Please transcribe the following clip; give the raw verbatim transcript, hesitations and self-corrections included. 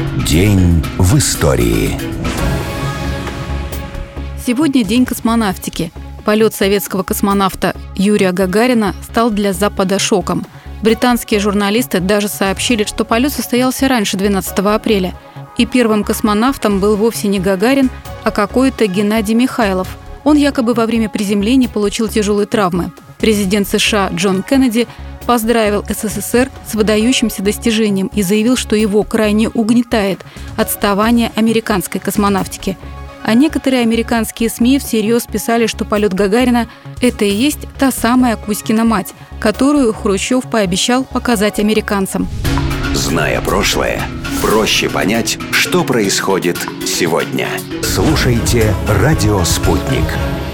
День в истории. Сегодня день космонавтики. Полет советского космонавта Юрия Гагарина стал для Запада шоком. Британские журналисты даже сообщили, что полет состоялся раньше двенадцатого апреля. И первым космонавтом был вовсе не Гагарин, а какой-то Геннадий Михайлов. Он якобы во время приземления получил тяжелые травмы. Президент США Джон Кеннеди поздравил СССР с выдающимся достижением и заявил, что его крайне угнетает отставание американской космонавтики. А некоторые американские СМИ всерьез писали, что полет Гагарина – это и есть та самая Кузькина мать, которую Хрущев пообещал показать американцам. Зная прошлое, проще понять, что происходит сегодня. Слушайте «Радио Спутник».